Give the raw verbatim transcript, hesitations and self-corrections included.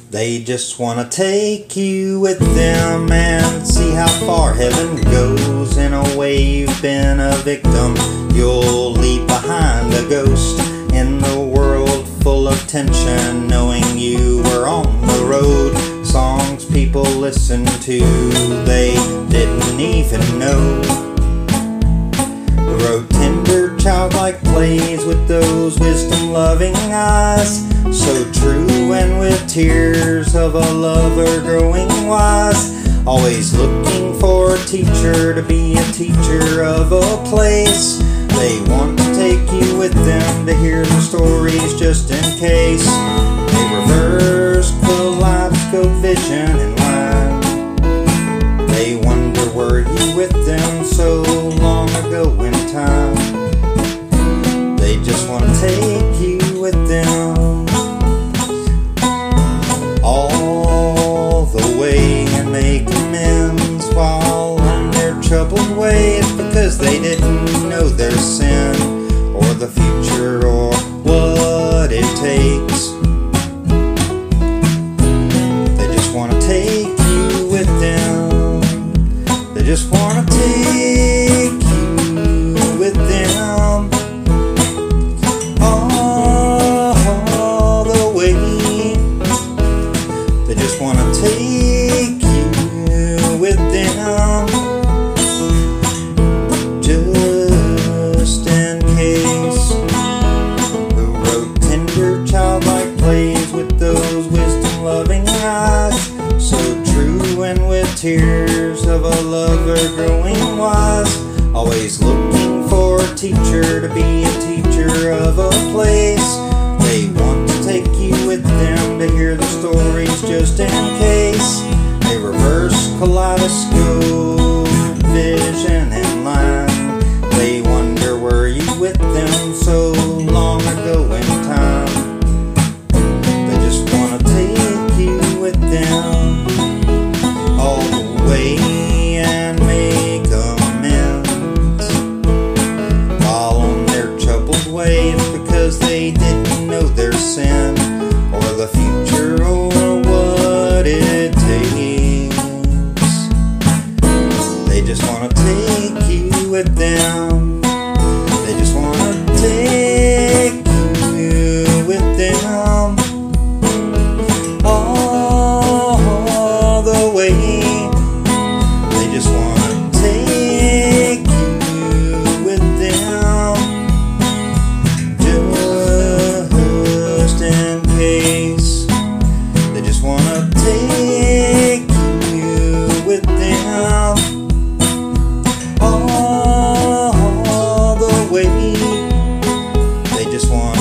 They just wanna take you with them and see how far heaven goes. In a way you've been a victim, you'll leave behind a ghost in the world full of tension, knowing you were on the road. Songs people listen to, they didn't even know. Wrote tender childlike plays with those wisdom-loving eyes, so true and with tears of a lover growing wise. Always looking for a teacher to be a teacher of a place. They want to take you with them to hear the stories just in case. They reverse kaleidoscope vision in line. They wonder, were you with them so long ago in time? They just want to take you with them all the way and make amends while on their troubled ways, because they didn't know their sin or the future or what it takes. They just want to take you with them. They just want to take you with them all the way. They just want to take you with them, just in case. Who wrote tender childlike plays with those wisdom-loving eyes, so true and with tears of a lover growing wise. Always looking for a teacher to be a teacher of a place. They want to take you with them to hear the stories just in case. They reverse kaleidoscope vision in line. They wonder, were you with them so long ago in time? They just want to take you with them all the way and make amends while on their troubled ways, because they didn't know their sin or the future or what it takes. They just want to take you with them. They just want to take you with them all the way. They just want to take you with them, just in case. They just want to take you with them all the way. They just want